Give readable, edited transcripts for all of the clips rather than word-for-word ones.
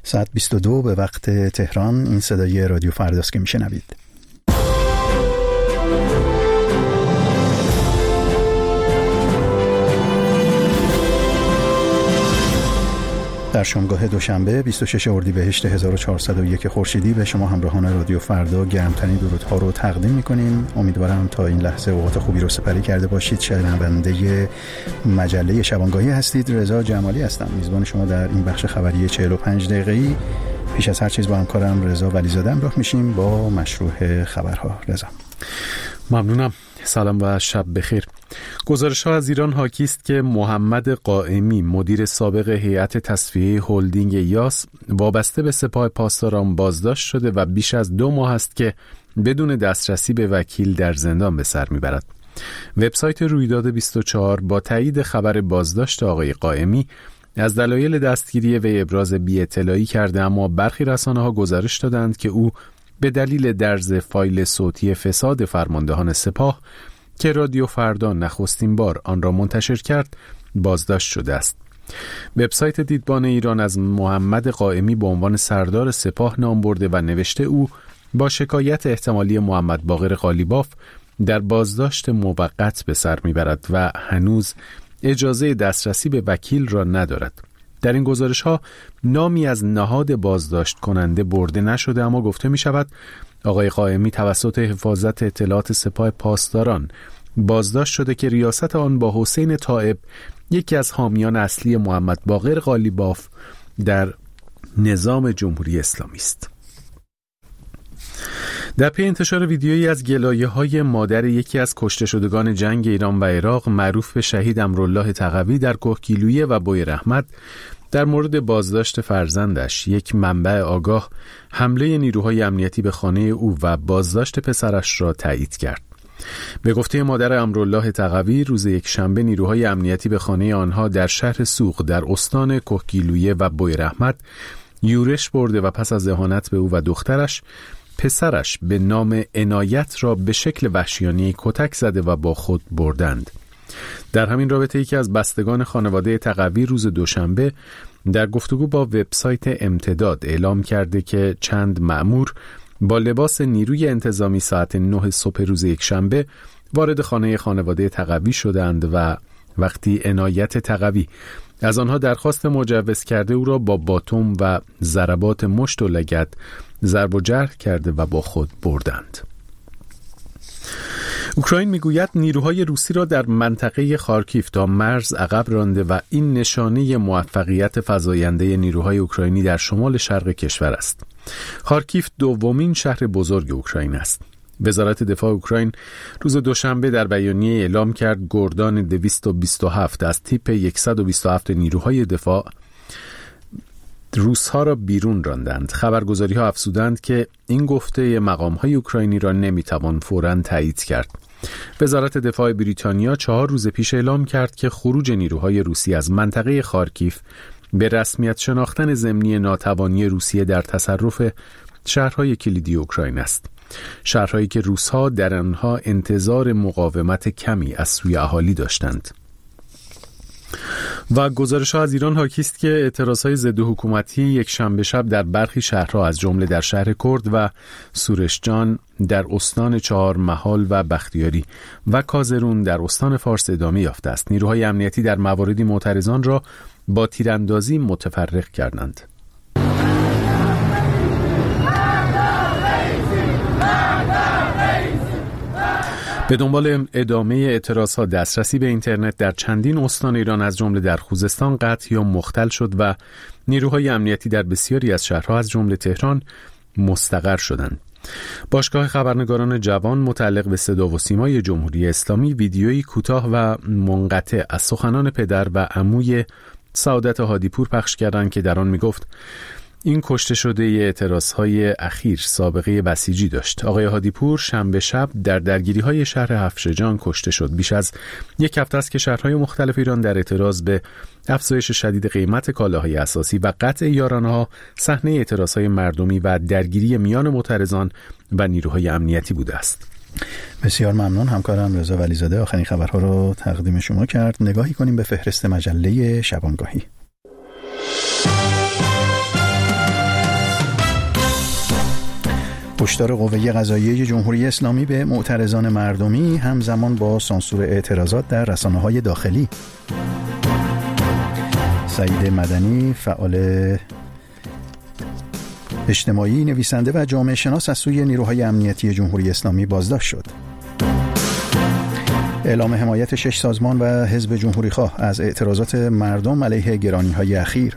ساعت 22 به وقت تهران. این صدای رادیو فرداست که میشنوید. در شامگاه دوشنبه 26 اردیبهشت 1401 خورشیدی به شما همراهان رادیو فردا گرمترین درودها رو تقدیم می‌کنیم. امیدوارم تا این لحظه اوقات خوبی رو سپری کرده باشید. شنونده مجله شبانگاهی هستید. رضا جمالی هستم، میزبان شما در این بخش خبری 45 دقیقه‌ای. پیش از هر چیز با همکارم رضا ولیزاده همراه میشیم با مشروع خبرها. رضا ممنونم. سلام و شب بخیر. گزارش‌ها از ایران حاکی است که محمد قائمی مدیر سابق هیئت تصفیه هلدینگ یاس وابسته به سپاه پاسداران بازداشت شده و بیش از 2 ماه است که بدون دسترسی به وکیل در زندان به سر میبرد. وبسایت رویداد 24 با تایید خبر بازداشت آقای قائمی از دلایل دستگیری وی ابراز بی‌اطلاعی کرده، اما برخی رسانه‌ها گزارش دادند که او به دلیل درز فایل صوتی فساد فرماندهان سپاه که رادیو فردا نخستین بار آن را منتشر کرد بازداشت شده است. وبسایت دیدبان ایران از محمد قائمی به عنوان سردار سپاه نام برده و نوشته او با شکایت احتمالی محمد باقر قالیباف در بازداشت موقت به سر میبرد و هنوز اجازه دسترسی به وکیل را ندارد. در این گزارش ها نامی از نهاد بازداشت کننده برده نشده، اما گفته می شود آقای قائمی توسط حفاظت اطلاعات سپاه پاسداران بازداشت شده که ریاست آن با حسین طائب، یکی از حامیان اصلی محمد باقر قالیباف در نظام جمهوری اسلامی است. در پی انتشار ویدیویی از گلایه‌های مادر یکی از کشته شدگان جنگ ایران و عراق معروف به شهید امرالله تقوی در کهگیلویه و بویراحمد در مورد بازداشت فرزندش، یک منبع آگاه حمله نیروهای امنیتی به خانه او و بازداشت پسرش را تایید کرد. به گفته مادر امرالله تقوی، روز یکشنبه نیروهای امنیتی به خانه آنها در شهر سوق در استان کهگیلویه و بویراحمد یورش برده و پس از اهانت به او و دخترش، پسرش به نام عنایت را به شکل وحشیانه کتک زده و با خود بردند. در همین رابطه یکی از بستگان خانواده تقوی روز دوشنبه در گفتگو با وبسایت امتداد اعلام کرده که چند مأمور با لباس نیروی انتظامی ساعت 9 صبح روز یکشنبه وارد خانواده تقوی شدند و وقتی عنایت تقوی از آنها درخواست مجوز کرده، او را با باتوم و ضربات مشت و لگد ضرب و جرح کرده و با خود بردند. اوکراین میگوید نیروهای روسی را در منطقه خارکیف تا مرز عقب رانده و این نشانه موفقیت فزاینده نیروهای اوکراینی در شمال شرق کشور است. خارکیف دومین شهر بزرگ اوکراین است. وزارت دفاع اوکراین روز دوشنبه در بیانیه اعلام کرد گردان 227 از تیپ 127 نیروهای دفاع روس‌ها را بیرون راندند. خبرگزاری‌ها افزودند که این گفته مقام‌های اوکراینی را نمی‌توان فوراً تایید کرد. وزارت دفاع بریتانیا 4 روز پیش اعلام کرد که خروج نیروهای روسی از منطقه خارکیف به رسمیت شناختن ضمنی ناتوانی روسیه در تصرف شهرهای کلیدی اوکراین است. شهرهایی که روس‌ها در آنها انتظار مقاومت کمی از سوی اهالی داشتند. و گزارش‌ها از ایران حاکی است که اعتراضهای ضد حکومتی یک شنبه شب در برخی شهرها از جمله در شهر کرد و سورشجان در استان چهارمحال و بختیاری و کازرون در استان فارس ادامه یافته است. نیروهای امنیتی در مواردی معترضان را با تیراندازی متفرق کردند. به دنبال ادامه اعتراضها دسترسی به اینترنت در چندین استان ایران از جمله در خوزستان قطع یا مختل شد و نیروهای امنیتی در بسیاری از شهرها از جمله تهران مستقر شدند. باشگاه خبرنگاران جوان متعلق به صدا و سیمای جمهوری اسلامی ویدیویی کوتاه و منقطع از سخنان پدر و عموی سعادت هادیپور پخش کردند که در آن میگفت این کشته شده اعتراضهای اخیر سابقه بسیجی داشت. آقای هادیپور شنبه شب در درگیری‌های شهر هفشجان کشته شد. بیش از یک هفته است که شهرهای مختلف ایران در اعتراض به افزایش شدید قیمت کالاهای اساسی و قطع یارانه‌ها صحنه اعتراضهای مردمی و درگیری میان معترضان و نیروهای امنیتی بوده است. بسیار ممنون. همکارم رضا ولیزاده آخرین خبرها رو تقدیم شما کرد. نگاهی کنیم به فهرست مجله شبانگاهی. هشدار قوه قضاییه جمهوری اسلامی به معترضان مردمی همزمان با سانسور اعتراضات در رسانه‌های داخلی. سعید مدنی، فعال اجتماعی، نویسنده و جامعه شناس، از سوی نیروهای امنیتی جمهوری اسلامی بازداشت شد. اعلام حمایت 6 سازمان و حزب جمهوری‌خواه از اعتراضات مردم علیه گرانی‌های اخیر.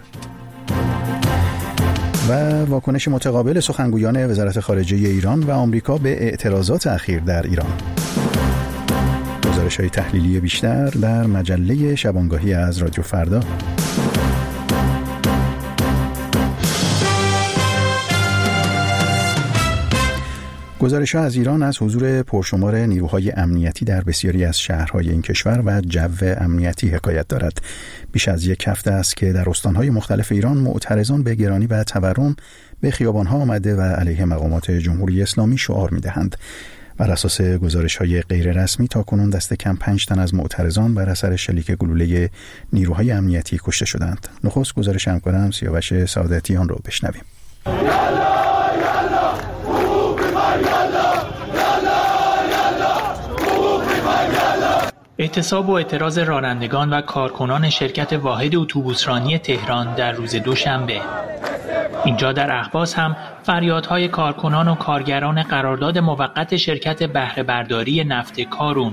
و واکنش متقابل سخنگویان وزارت خارجه ایران و آمریکا به اعتراضات اخیر در ایران. گزارش‌های تحلیلی بیشتر در مجله شبانگاهی از رادیو فردا. گزارش‌ها از ایران از حضور پرشمار نیروهای امنیتی در بسیاری از شهرهای این کشور و جو امنیتی حکایت دارد. بیش از یک هفته است که در استانهای مختلف ایران معترضان به گرانی و تورم به خیابان‌ها آمده و علیه مقامات جمهوری اسلامی شعار می‌دهند. بر اساس گزارش‌های غیررسمی تاکنون دست کم 5 تن از معترضان بر اثر شلیک گلوله نیروهای امنیتی کشته شدند. نخست گزارش همکارم سیاوش سعادتی آن را بشنویم. اعتصاب و اعتراض رانندگان و کارکنان شرکت واحد اتوبوسرانی تهران در روز دوشنبه. اینجا در اهواز هم فریادهای کارکنان و کارگران قرارداد موقت شرکت بهره برداری نفت کارون.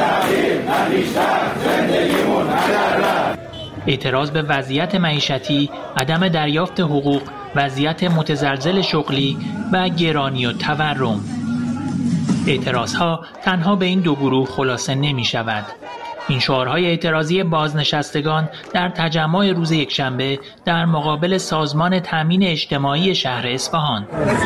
اعتراض به وضعیت معیشتی، عدم دریافت حقوق، وضعیت متزلزل شغلی و گرانی و تورم. اعتراضها تنها به این دو گروه خلاصه نمی شود. این شعارهای اعتراضی بازنشستگان در تجمع روز یکشنبه در مقابل سازمان تامین اجتماعی شهر اصفهان.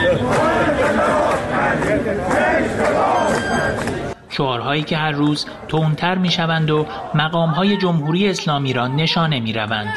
شعارهایی که هر روز تندتر می شوند و مقامهای جمهوری اسلامی را نشانه می روند.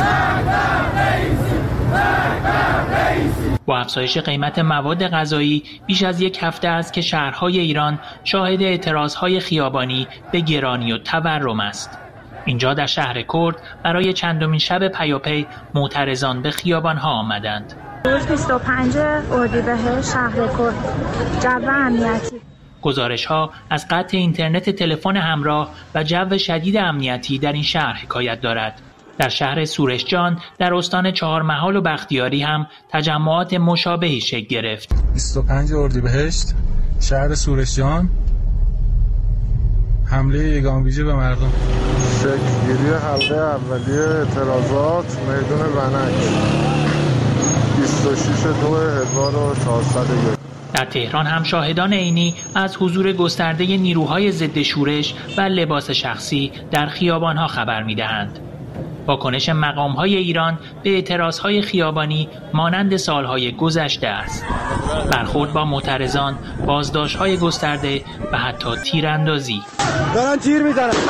با افزایش قیمت مواد غذایی بیش از یک هفته است که شهرهای ایران شاهد اعتراضهای خیابانی به گرانی و تورم است. اینجا در شهر کرد برای چندمین شب پیاپی معترضان به خیابانها آمدند. روز 25 اردیبهشت شهر کرد، جو امنیتی. گزارش‌ها از قطع اینترنت تلفن همراه و جو شدید امنیتی در این شهر حکایت دارد. در شهر سورشجان در استان چهارمحال و بختیاری هم تجمعات مشابهی شکل گرفت. 25 اردیبهشت شهر سورشجان، حمله یگان ویژه به مردم. شکل‌گیری حلقه اولیه اعتراضات میدان ونک 26/2/1401. در تهران هم شاهدان عینی از حضور گسترده نیروهای ضد شورش و لباس شخصی در خیابان‌ها خبر می‌دهند. واکنش مقام‌های ایران به اعتراضهای خیابانی مانند سالهای گذشته است. برخورد با معترضان، بازداشت‌های گسترده و حتی تیراندازی. دارن تیر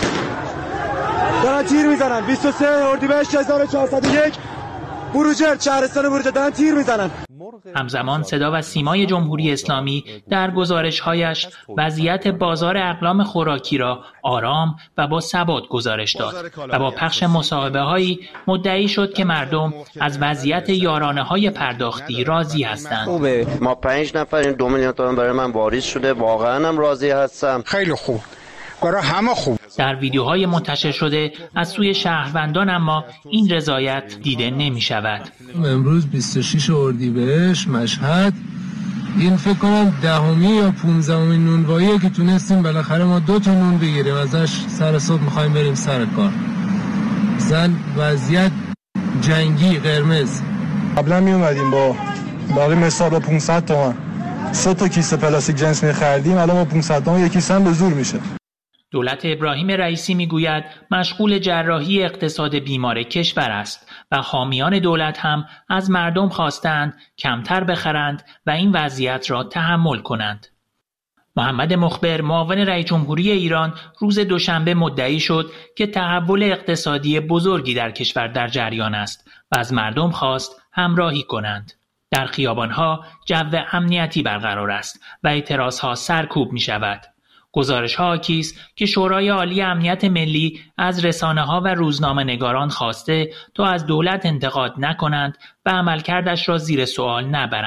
میزنن 23 اردیبهشت 1401 بروجرد، شهرستان بروجرد، دارن تیر میزنن. همزمان صدا و سیمای جمهوری اسلامی در گزارش‌هایش وضعیت بازار اقلام خوراکی را آرام و با ثبات گزارش داد و با پخش مصاحبه‌هایی مدعی شد که مردم از وضعیت یارانه‌های پرداختی راضی هستند. خوبه، ما 5 نفریم، 2 میلیون تومان برای من واریز شده، واقعا هم راضی هستم. خیلی خوب، برای همه خوب. در ویدیوهای منتشر شده از سوی شهروندان اما این رضایت دیده نمی شود. امروز 26 اردیبهشت مشهد، این فکر کنم 10 یا 15مین نونواییه که تونستیم بالاخره ما 2 تا نون بگیریم، ازش سر صبح میخوایم بریم سر کار. زن وضعیت جنگی قرمز. قبلا می اومدیم با باقی مثال با 500 تومان 3 تا کیسه پلاستیک جنس می‌خریدیم، الان با 500 تومان یک کیسه هم به زور میشه. دولت ابراهیم رئیسی میگوید مشغول جراحی اقتصاد بیمار کشور است و حامیان دولت هم از مردم خواستند کمتر بخرند و این وضعیت را تحمل کنند. محمد مخبر معاون رئیس جمهوری ایران روز دوشنبه مدعی شد که تحول اقتصادی بزرگی در کشور در جریان است و از مردم خواست همراهی کنند. در خیابانها جو امنیتی برقرار است و اعتراضها سرکوب می شود. گزارش‌ها حاکی است که شورای عالی امنیت ملی از رسانه‌ها و روزنامه‌نگاران خواسته تا از دولت انتقاد نکنند و عملکردش را زیر سوال نبرند.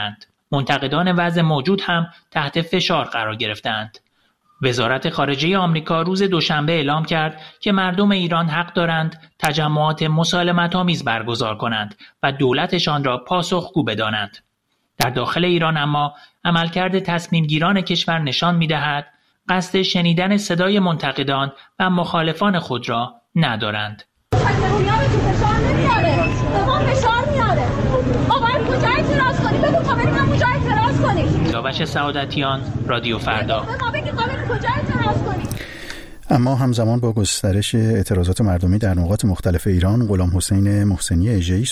منتقدان وضع موجود هم تحت فشار قرار گرفتند. وزارت خارجه آمریکا روز دوشنبه اعلام کرد که مردم ایران حق دارند تجمعات مسالمت‌آمیز برگزار کنند و دولتشان را پاسخگو بدانند. در داخل ایران اما عملکرد تصمیمگیران کشور نشان می‌دهد قصد شنیدن صدای منتقدان و مخالفان خود را ندارند. سیاوش سعادتیان، رادیو فردا. اما همزمان با گسترش اعتراضات مردمی در نقاط مختلف ایران، غلام حسین محسنی اژه‌ای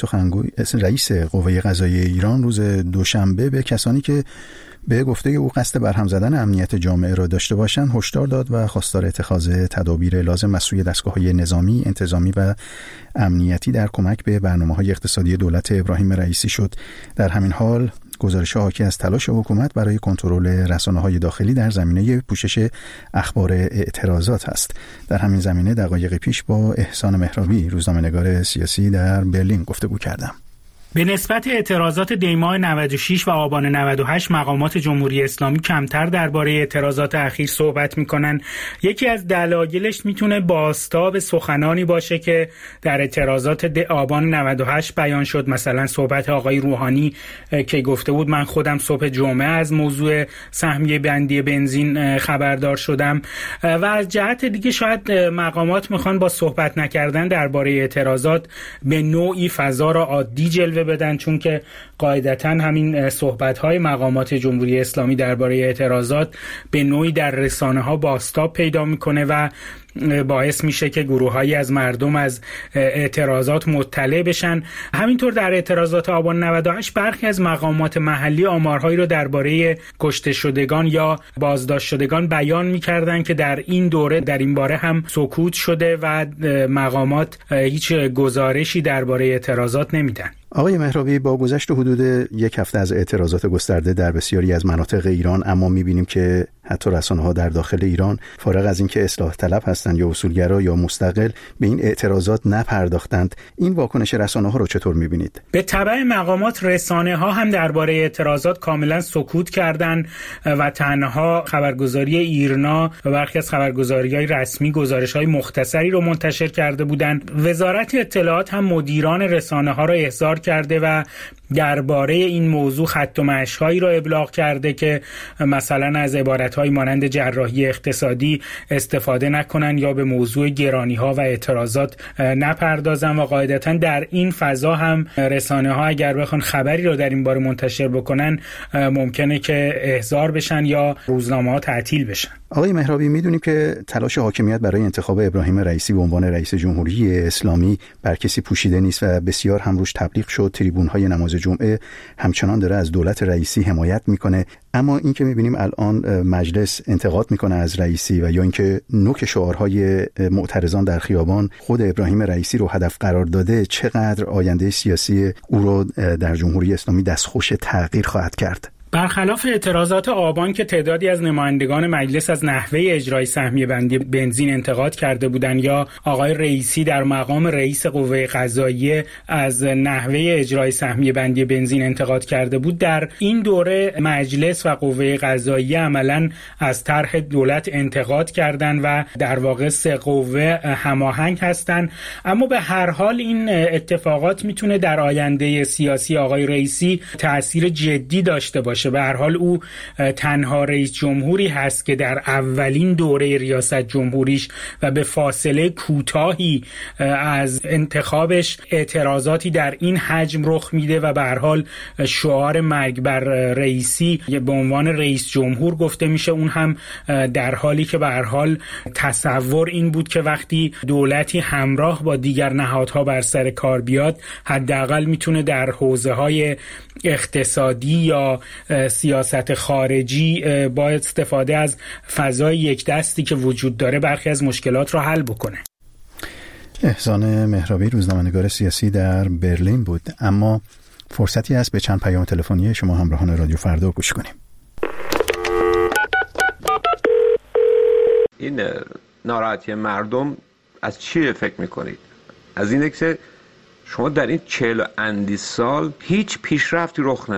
رئیس قوه قضاییه ایران روز دوشنبه به کسانی که به گفته او قصد برهم زدن امنیت جامعه را داشته باشند هشدار داد و خواستار اتخاذ تدابیر لازم از سوی دستگاه‌های نظامی، انتظامی و امنیتی در کمک به برنامه‌های اقتصادی دولت ابراهیم رئیسی شد. در همین حال گزارش‌ها حاکی از تلاش حکومت برای کنترل رسانه‌های داخلی در زمینه پوشش اخبار اعتراضات است. در همین زمینه دقایق پیش با احسان مهرابی، روزنامه‌نگار سیاسی در برلین گفتگو کردم. به نسبت اعتراضات دی‌ماه 96 و آبان 98 مقامات جمهوری اسلامی کمتر درباره اعتراضات اخیر صحبت میکنن. یکی از دلایلش میتونه بازتاب سخنانی باشه که در اعتراضات آبان 98 بیان شد. مثلا صحبت آقای روحانی که گفته بود من خودم صبح جمعه از موضوع سهمیه بندی بنزین خبردار شدم، و از جهت دیگه شاید مقامات میخوان با صحبت نکردن درباره اعتراضات به نوعی فضا را عادی جلوه بدن، چون که قاعدتاً همین صحبت‌های مقامات جمهوری اسلامی درباره اعتراضات به نوعی در رسانه‌ها بازتاب پیدا می‌کنه و باعث میشه که گروه‌هایی از مردم از اعتراضات مطلع بشن. همینطور در اعتراضات آبان 98 برخی از مقامات محلی آمارهایی رو درباره کشته شدگان یا بازداشت شدگان بیان می‌کردن که در این دوره در این باره هم سکوت شده و مقامات هیچ گزارشی درباره اعتراضات نمیدن. آقای مهرابی، با گذشت حدود یک هفته از اعتراضات گسترده در بسیاری از مناطق ایران، اما می‌بینیم که حتی رسانه‌ها در داخل ایران فارغ از اینکه اصلاح طلب هستند یا اصولگرا یا مستقل به این اعتراضات نپرداختند. این واکنش رسانه‌ها رو چطور می‌بینید؟ به تبع مقامات رسانه‌ها هم درباره اعتراضات کاملا سکوت کردند و تنها خبرگزاری ایرنا و برخی از خبرگزاری‌های رسمی گزارش‌های مختصری رو منتشر کرده بودند. وزارت اطلاعات هم مدیران رسانه‌ها را احضار کرده و درباره این موضوع خط و مشی‌هایی را ابلاغ کرده که مثلا از عبارت‌های مانند جراحی اقتصادی استفاده نکنن یا به موضوع گرانی‌ها و اعتراضات نپردازن، و قاعدتاً در این فضا هم رسانه‌ها اگر بخوان خبری را در این باره منتشر بکنن ممکنه که احضار بشن یا روزنامه‌ها تعطیل بشن. آقای مهرابی، می‌دونیم که تلاش حاکمیت برای انتخاب ابراهیم رئیسی به عنوان رئیس جمهوری اسلامی بر کسی پوشیده نیست و بسیار هم روش تبلیغ شد. تریبون‌های نماز جمعه همچنان داره از دولت رئیسی حمایت میکنه، اما این که میبینیم الان مجلس انتقاد میکنه از رئیسی و یا اینکه نوک شعارهای معترضان در خیابان خود ابراهیم رئیسی رو هدف قرار داده، چقدر آینده سیاسی او رو در جمهوری اسلامی دستخوش تغییر خواهد کرد؟ برخلاف اعتراضات آبان که تعدادی از نمایندگان مجلس از نحوه اجرای سهمیه بندی بنزین انتقاد کرده بودند یا آقای رئیسی در مقام رئیس قوه قضاییه از نحوه اجرای سهمیه بندی بنزین انتقاد کرده بود، در این دوره مجلس و قوه قضاییه عملاً از طرح دولت انتقاد کردند و در واقع سه قوه هماهنگ هستند. اما به هر حال این اتفاقات میتونه در آینده سیاسی آقای رئیسی تأثیر جدی داشته باشه. به هر حال او تنها رئیس جمهوری هست که در اولین دوره ریاست جمهوریش و به فاصله کوتاهی از انتخابش اعتراضاتی در این حجم رخ میده و به هر حال شعار مرگ بر رئیسی به عنوان رئیس جمهور گفته میشه. اون هم در حالی که به هر حال تصور این بود که وقتی دولتی همراه با دیگر نهادها بر سر کار بیاد حداقل میتونه در حوزه‌های اقتصادی یا سیاست خارجی با استفاده از فضای یک دستی که وجود داره برخی از مشکلات را حل بکنه. احسان مهرابی، روزنامه‌نگار سیاسی در برلین بود. اما فرصتی است به چند پیام تلفنی شما همراهان رادیو فردا گوش کنیم. این ناراحتی مردم از چی فکر میکنید؟ از اینه که شما در این 40 اندی سال هیچ پیشرفتی رخ نداده.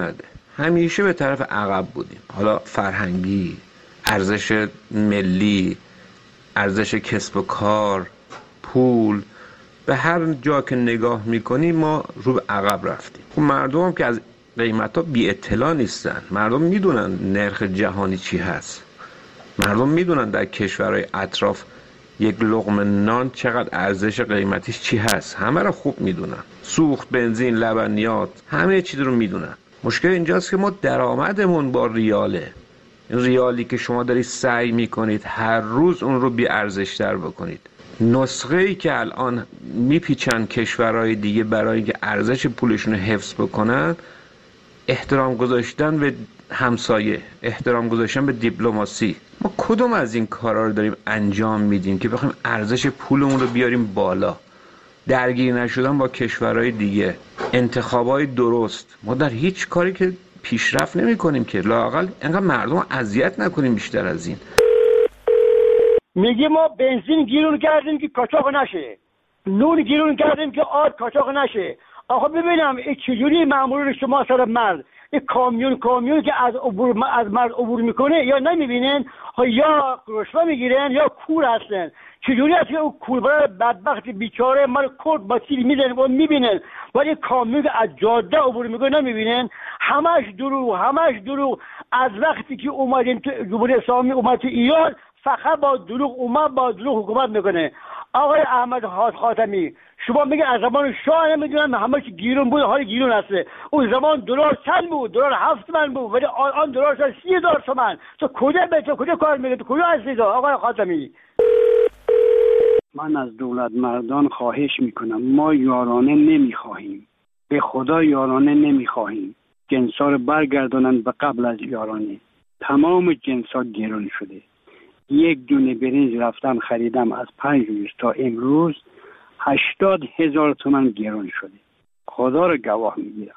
همیشه به طرف عقب بودیم. حالا فرهنگی، ارزش ملی، ارزش کسب و کار، پول، به هر جا که نگاه میکنیم ما رو به عقب رفتیم. خب مردم هم که از قیمتا بی اطلاع نیستن. مردم میدونن نرخ جهانی چی هست. مردم میدونن در کشورهای اطراف یک لقمه نان چقدر ارزش قیمتیش چی هست. همه رو خوب میدونن. سوخت، بنزین، لبنیات، همه چیز رو میدونن. مشکل اینجاست که ما درآمدمون با ریاله. این ریالی که شما دارید سعی میکنید هر روز اون رو بی ارزش تر بکنید. نسخه‌ای که الان میپیچن کشورهای دیگه برای اینکه ارزش پولشون رو حفظ بکنن، احترام گذاشتن به همسایه، احترام گذاشتن به دیپلماسی. ما کدوم از این کارا رو داریم انجام میدیم که بخوایم ارزش پولمون رو بیاریم بالا؟ درگیر نشدن با کشورهای دیگه، انتخابای درست. ما در هیچ کاری که پیشرفت نمی‌کنیم که لااقل انقدر مردم رو اذیت نکنیم بیشتر از این. میگه ما بنزین گیرون کردیم که کاچاق نشه، نون گیرون کردیم که آب کاچاق نشه. آخه ببینم این چجوری مامور شما سر مرد این کامیون که از مرد عبور میکنه یا نمیبینن یا رشوه میگیرن یا کور هستن. چجوری است که اون کوربر بدبخت بیچاره مال کرد با تیر میزنه و میبینن، ولی کامیون که از جاده عبور میکنه نمیبینن. همش دروغ. از وقتی که اومدیم تو جمهوری اسلامی اومد تو ایران فقط با دروغ حکومت میکنه. آقای احمد خاتمی شما میگه از زمان شاه نمیدونم همه چی گیرون بود، حال گیرون هسته. اون زمان دلار چند بود؟ دلار 7 تومن بود، ولی آن دلار شد 30,000 تومن. تو کجا کار میگه؟ تو کجا هستی آقای خاتمی؟ من از دولت مردان خواهش میکنم، ما یارانه نمیخواهیم، به خدا یارانه نمیخواهیم. جنسا رو برگردانن به قبل از یارانه. تمام جنسا گران شده. یک دونه برنج رفتم خریدم از 5 روز تا امروز 80,000 تومان گران شده. خدا رو گواه میگیرم.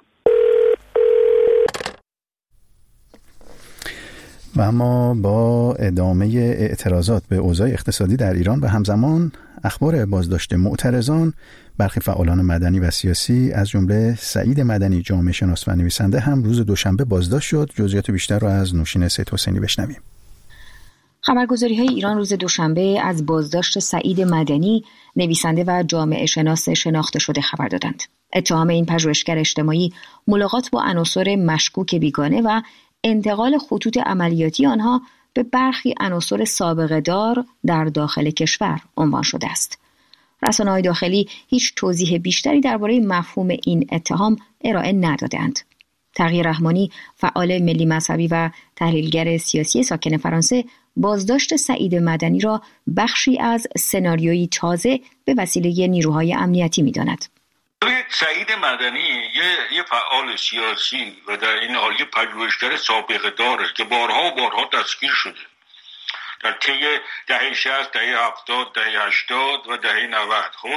و اما با ادامه اعتراضات به اوضاع اقتصادی در ایران و همزمان اخبار بازداشت معترضان، برخی فعالان مدنی و سیاسی از جمله سعید مدنی جامعه شناس و نویسنده هم روز دوشنبه بازداشت شد. جزئیات بیشتر رو از نوشین سید حسینی بشنویم. خبرگزاری‌های ایران روز دوشنبه از بازداشت سعید مدنی، نویسنده و جامعه شناس شناخته شده خبر دادند. اتهام این پژوهشگر اجتماعی ملاقات با عناصر مشکوک بیگانه و انتقال خطوط عملیاتی آنها به برخی عناصر سابقه دار در داخل کشور عنوان شده است. رسانه‌های داخلی هیچ توضیح بیشتری درباره مفهوم این اتهام ارائه ندادند. تقی رحمانی، فعال ملی مذهبی و تحلیلگر سیاسی ساکن فرانسه، بازداشت سعید مدنی را بخشی از سناریویی تازه به وسیله نیروهای امنیتی می‌داند. سعید مدنی یه فعال سیاسی و در این حال یه پژوهشگر سابقه داره که بارها دستگیر شده در طی دهه 60، دهه 70، دهه 80 و دهه 90. خب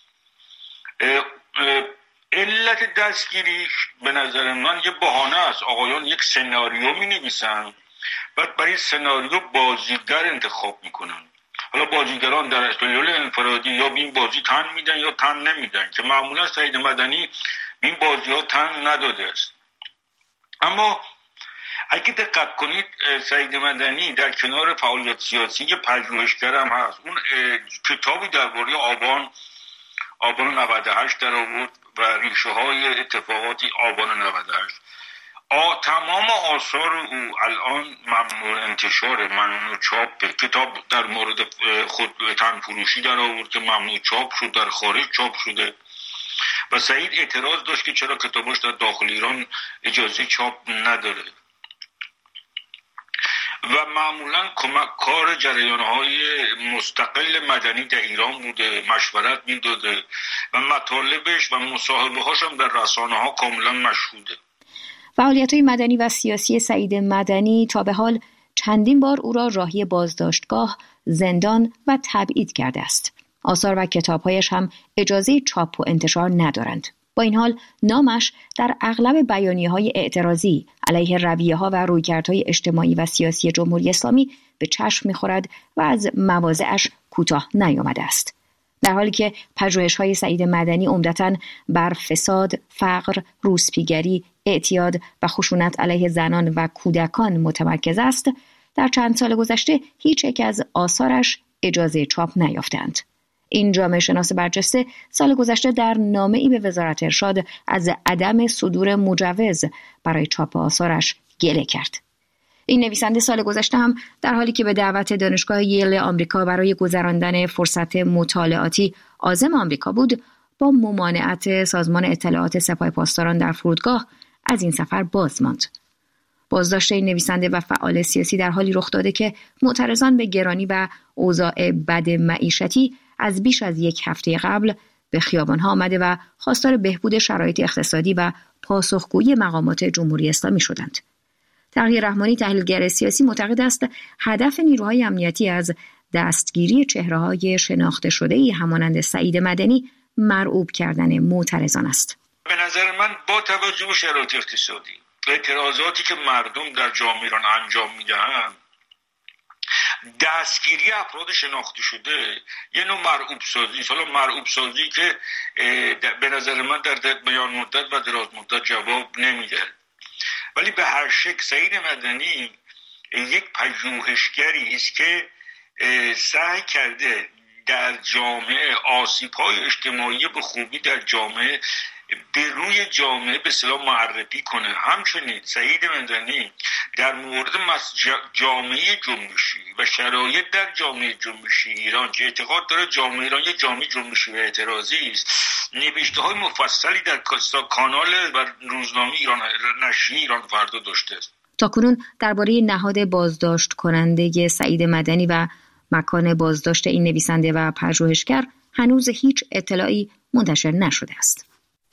علت دستگیریش به نظر من یه بهانه است. آقایان یک سناریو می‌نویسن و برای سناریو بازیگر انتخاب میکنن. حالا بازیگران در استودیو انفرادی یا به این بازی تن میدن یا تن نمیدن که معمولا سعید مدنی به این بازی ها تن نداده است. اما اگه دقت کنید سعید مدنی در کنار فعالیت سیاسی یه پژوهشگر هم هست. اون کتابی درباره آبان 98 در آورد و ریشه های اتفاقاتی آبان 98. تمام آثار او الان ممنوع انتشاره، ممنوع چاپ. کتاب در مورد خود تن فروشی در آورد که ممنوع چاپ شد، در خارج چاپ شده و سعید اعتراض داشت که چرا کتاباش در داخل ایران اجازه چاپ نداره و معمولا کار جریان‌های مستقل مدنی در ایران بوده، مشورت میداده و مطالبش و مصاحبه‌هاش هم در رسانه‌ها کاملا مشهوده. فعالیت‌های مدنی و سیاسی سعید مدنی تا به حال چندین بار او را راهی بازداشتگاه، زندان و تبعید کرده است. آثار و کتاب‌هایش هم اجازه چاپ و انتشار ندارند. با این حال نامش در اغلب بیانیه‌های اعتراضی علیه رویه‌ها و رویکردهای اجتماعی و سیاسی جمهوری اسلامی به چشم می‌خورد و از مواضعش کوتاه نیامده است. در حالی که پژوهش‌های سعید مدنی عمدتاً بر فساد، فقر، روسپیگری، اعتیاد و خشونت علیه زنان و کودکان متمرکز است، در چند سال گذشته هیچ یک از آثارش اجازه چاپ نیافتند. این جامعه شناس برجسته سال گذشته در نامه‌ای به وزارت ارشاد از عدم صدور مجوز برای چاپ آثارش گله کرد. این نویسنده سال گذشته هم در حالی که به دعوت دانشگاه ییل آمریکا برای گذراندن فرصت مطالعاتی عازم آمریکا بود، با ممانعت سازمان اطلاعات سپاه پاسداران در فرودگاه از این سفر باز ماند. بازداشت این نویسنده و فعال سیاسی در حالی رخ داده که معترضان به گرانی و اوضاع بد معیشتی از بیش از یک هفته قبل به خیابان‌ها آمده و خواستار بهبود شرایط اقتصادی و پاسخگویی مقامات جمهوری اسلامی شدند. تقی رحمانی، تحلیلگر سیاسی، معتقد است هدف نیروهای امنیتی از دستگیری چهره‌های شناخته شده‌ای همانند سعید مدنی مرعوب کردن معترضان است. به نظر من با توجه به شرایط اقتصادی، اعتراضاتی که مردم در جامعه ایران انجام میدهند، دستگیری افراد شناخته شده یه نوع مرعوب سازی است. حالا مرعوب سازی که به نظر من در میان مدت و دراز مدت جواب نمیده، ولی به هر شکل سعید مدنی یک پژوهشگری است که سعی کرده در جامعه آسیب‌های اجتماعی به خوبی در جامعه به روی جامعه به اصطلاح معرفی کنه. همچنین سعید مدنی در مورد جامعه جنبشی و شرایط در جامعه جنبشی ایران که اعتقاد داره جامعه ایران یک جامعه جنبشی و اعتراضی است، نوشته‌های مفصلی در کانال و روزنامه ایران نشریه ایران فردا داشته است. تاکنون درباره نهاد بازداشت کننده سعید مدنی و مکان بازداشت این نویسنده و پژوهشگر هنوز هیچ اطلاعی منتشر نشده است.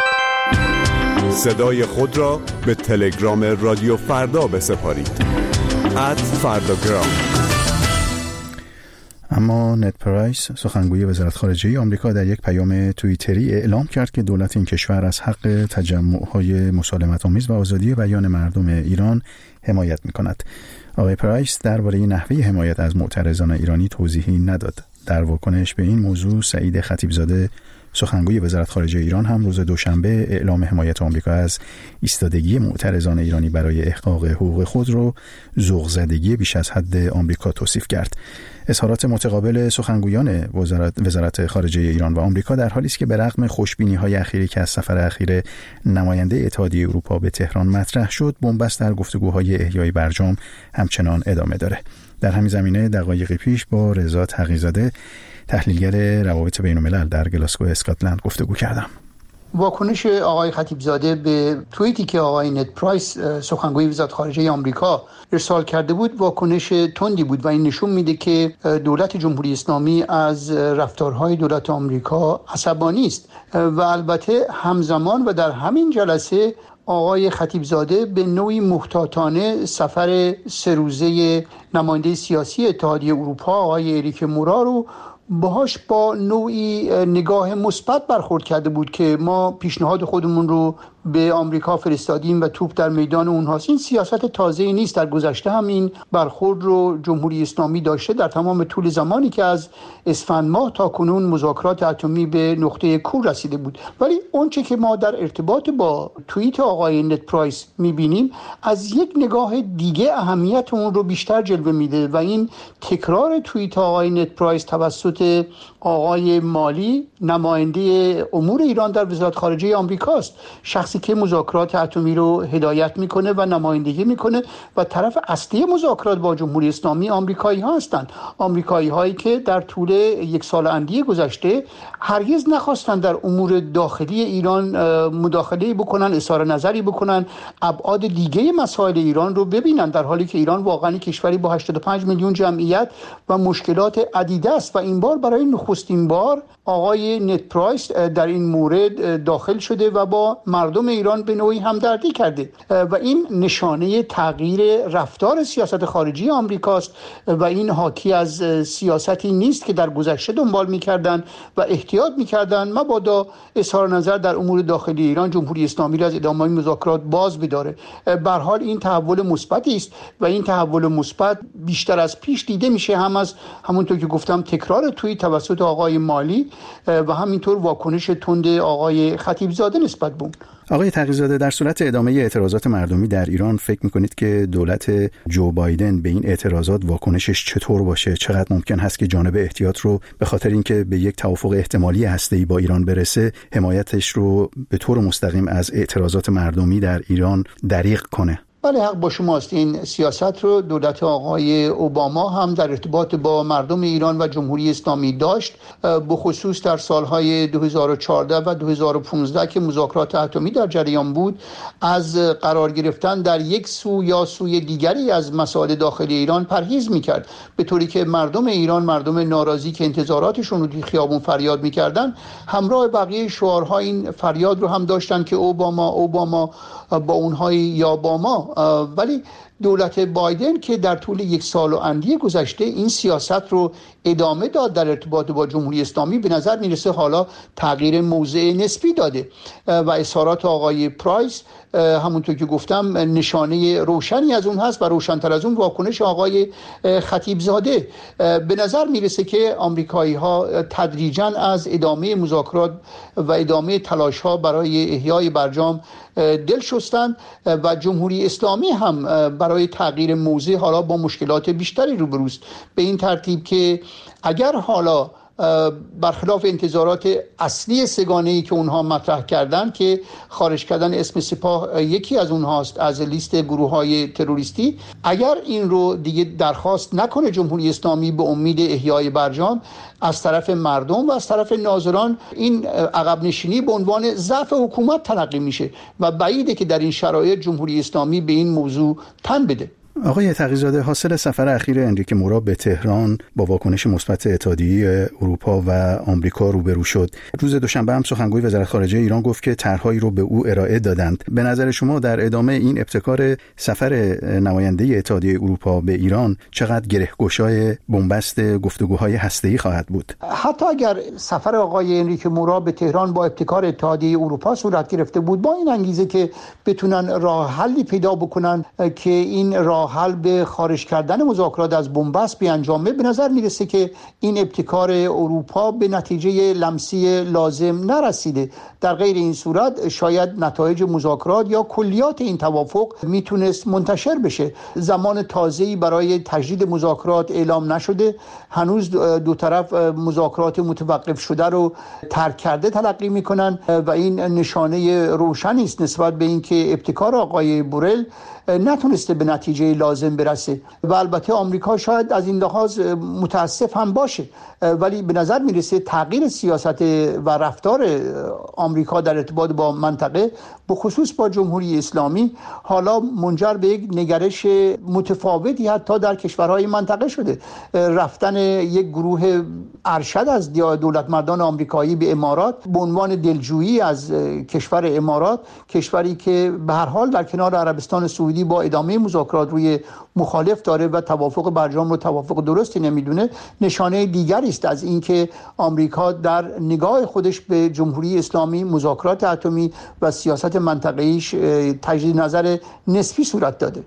صدای خود را به تلگرام رادیو فردا بسپارید. @فرداگرام. اما نت پرایس، سخنگوی وزارت خارجه آمریکا، در یک پیام توییتری اعلام کرد که دولت این کشور از حق تجمع‌های مسالمت‌آمیز و آزادی بیان مردم ایران حمایت می‌کند. آقای پرایس درباره نحوه حمایت از معترضان ایرانی توضیحی نداد. در واکنش به این موضوع سعید خطیبزاده، سخنگوی وزارت خارجه ایران، هم روز دوشنبه اعلام حمایت آمریکا از ایستادگی معترضان ایرانی برای احقاق حقوق خود را ذوق‌زدگی بیش از حد آمریکا توصیف کرد. اظهارات متقابل سخنگویان وزارت خارجه ایران و آمریکا در حالی است که به رغم خوشبینی‌های اخیری که از سفر اخیر نماینده اتحادیه اروپا به تهران مطرح شد، بنبست در گفتگوهای احیای برجام همچنان ادامه داره. در همین زمینه دقایقی پیش با رضا تقی‌زاده، تحلیلگر روابط بین‌الملل در گلاسگو اسکاتلند، گفتگو کردم. واکنش آقای خطیبزاده به توییتی که آقای نت پرایس، سخنگوی وزارت خارجه آمریکا، ارسال کرده بود واکنش تندی بود و این نشون میده که دولت جمهوری اسلامی از رفتارهای دولت آمریکا عصبانی است و البته همزمان و در همین جلسه آقای خطیبزاده به نوعی محتاطانه سفر 3 روزه نماینده سیاسی اتحادیه اروپا آقای اریک مورا رو باهاش با نوعی نگاه مثبت برخورد کرده بود که ما پیشنهاد خودمون رو به آمریکا فرستادیم و توپ در میدان اونهاست. این سیاست تازه‌ای نیست. در گذشته هم این برخورد رو جمهوری اسلامی داشته در تمام طول زمانی که از اسفند ماه تا کنون مذاکرات اتمی به نقطه کور رسیده بود. ولی اونچه که ما در ارتباط با توییت آقای نت پرایس می‌بینیم از یک نگاه دیگه اهمیت اون رو بیشتر جلوه میده و این تکرار توییت آقای نت پرایس توسط آقای مالی، نماینده امور ایران در وزارت خارجه آمریکاست، شخصی که مذاکرات اتمی رو هدایت میکنه و نمایندگی میکنه و طرف اصلی مذاکرات با جمهوری اسلامی آمریکایی ها هستند. آمریکایی هایی که در طول 1 سال اندی گذشته هرگز نخواستند در امور داخلی ایران مداخله بکنن، اظهار نظری بکنن، ابعاد دیگه مسائل ایران رو ببینن، در حالی که ایران واقعا کشوری با 85 میلیون جمعیت و مشکلات عدیده است و این بار برای نخستین بار آقای نت پرایس در این مورد داخل شده و با مردم ایران به نوعی همدردی کرده و این نشانه تغییر رفتار سیاست خارجی آمریکاست و این حاکی از سیاستی نیست که در گذشته دنبال می‌کردند و احتیاط می‌کردند مبادا اظهار نظر در امور داخلی ایران جمهوری اسلامی را از ادامه مذاکرات باز بداره. به هر حال این تحول مثبتی است و این تحول مثبت بیشتر از پیش دیده میشه، هم از همونطور که گفتم تکرار توییت توسط آقای مالی و همینطور واکنش تند آقای خطیبزاده نسبت به اون. آقای تقی‌زاده، در صورت ادامه اعتراضات مردمی در ایران فکر میکنید که دولت جو بایدن به این اعتراضات واکنشش چطور باشه؟ چقدر ممکن هست که جانب احتیاط رو به خاطر اینکه به یک توافق احتمالی هسته‌ای با ایران برسه حمایتش رو به طور مستقیم از اعتراضات مردمی در ایران دریغ کنه؟ بله، حق با شماست. این سیاست رو دولت آقای اوباما هم در ارتباط با مردم ایران و جمهوری اسلامی داشت، به خصوص در سالهای 2014 و 2015 که مذاکرات اتمی در جریان بود، از قرار گرفتن در یک سو یا سوی دیگری از مسائل داخلی ایران پرهیز میکرد، به طوری که مردم ایران، مردم ناراضی که انتظاراتشون رو توی خیابون فریاد میکردن، همراه بقیه شعارها این فریاد رو هم داشتن که اوباما با اونهای یا با ما. ولی دولت بایدن که در طول 1 سال و اندی گذشته این سیاست رو ادامه داد در ارتباط با جمهوری اسلامی، به نظر میرسه حالا تغییر موضع نسبی داده و اظهارات آقای پرایس همونطور که گفتم نشانه روشنی از اون هست و روشن‌تر از اون واکنش آقای خطیبزاده. به نظر میرسه که آمریکایی ها تدریجاً از ادامه مذاکرات و ادامه تلاش ها برای احیای برجام دل شستند و جمهوری اسلامی هم برای تغییر موضع حالا با مشکلات بیشتری روبروست، به این ترتیب که اگر حالا برخلاف انتظارات اصلی سگانه‌ای که اونها مطرح کردن که خارج کردن اسم سپاه یکی از اونهاست از لیست گروه‌های تروریستی، اگر این رو دیگه درخواست نکنه جمهوری اسلامی به امید احیای برجام، از طرف مردم و از طرف ناظران این عقب نشینی به عنوان ضعف حکومت تلقی میشه و بعیده که در این شرایط جمهوری اسلامی به این موضوع تن بده. آقای تقی‌زاده، حاصل سفر اخیر انریکه مورا به تهران با واکنش مثبت اتحادیه اروپا و آمریکا روبرو شد. روز دوشنبه هم سخنگوی وزارت خارجه ایران گفت که طرحهایی رو به او ارائه دادند. به نظر شما در ادامه این ابتکار سفر نماینده اتحادیه اروپا به ایران چقدر گره‌گشای بنبست گفتگوهای هسته‌ای خواهد بود؟ حتی اگر سفر آقای انریکه مورا به تهران با ابتکار اتحادیه اروپا صورت گرفته بود، با این انگیزه که بتونن راه حلی پیدا بکنن که این راه حل به خارج کردن مذاکرات از بنبست بیانجامه، به نظر میرسه که این ابتکار اروپا به نتیجه لمسی لازم نرسیده. در غیر این صورت شاید نتایج مذاکرات یا کلیات این توافق میتونست منتشر بشه. زمان تازه‌ای برای تجدید مذاکرات اعلام نشده، هنوز دو طرف مذاکرات متوقف شده رو ترک کرده تلقی میکنن و این نشانه روشنی است نسبت به اینکه ابتکار آقای بورل نتونسته به نتیجه لازم برسه و البته آمریکا شاید از این لحاظ متاسف هم باشه، ولی به نظر میرسه تغییر سیاست و رفتار آمریکا در ارتباط با منطقه به خصوص با جمهوری اسلامی حالا منجر به یک نگرش متفاوتی حتی در کشورهای منطقه شده. رفتن یک گروه ارشد از دولتمردان آمریکایی به امارات به عنوان دلجویی از کشور امارات، کشوری که به هر حال در کنار عربستان سعودی با ادامه مذاکرات روی مخالف داره و توافق برجام رو توافق درستی نمیدونه، نشانه دیگری است از اینکه آمریکا در نگاه خودش به جمهوری اسلامی، مذاکرات اتمی و سیاست منطقه‌ایش تجدید نظر نسبی صورت داده.